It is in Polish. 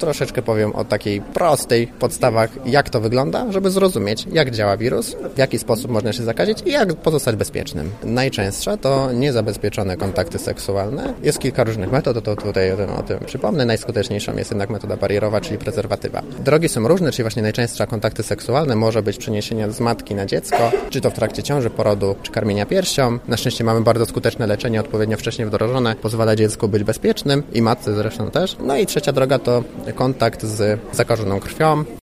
troszeczkę powiem o takiej prostej podstawach, jak to wygląda, żeby zrozumieć, jak działa wirus, w jaki sposób można się zakazić i jak pozostać bezpiecznym. Najczęstsza to niezabezpieczone kontakty seksualne. Jest kilka różnych metod, to tutaj o tym przypomnę. Najskuteczniejszą jest jednak metoda barierowa, czyli prezerwatywa. Drogi są różne, czyli właśnie najczęstsza kontakty seksualne może być przeniesienie z matki na dziecko, czy to w trakcie ciąży, porodu, czy karmienia piersią. Na szczęście mamy bardzo skuteczne leczenie, odpowiednio wcześnie wdrożone, pozwala dziecku być bezpiecznym i matce zresztą też. No i trzecia droga to kontakt z zakażoną krwią.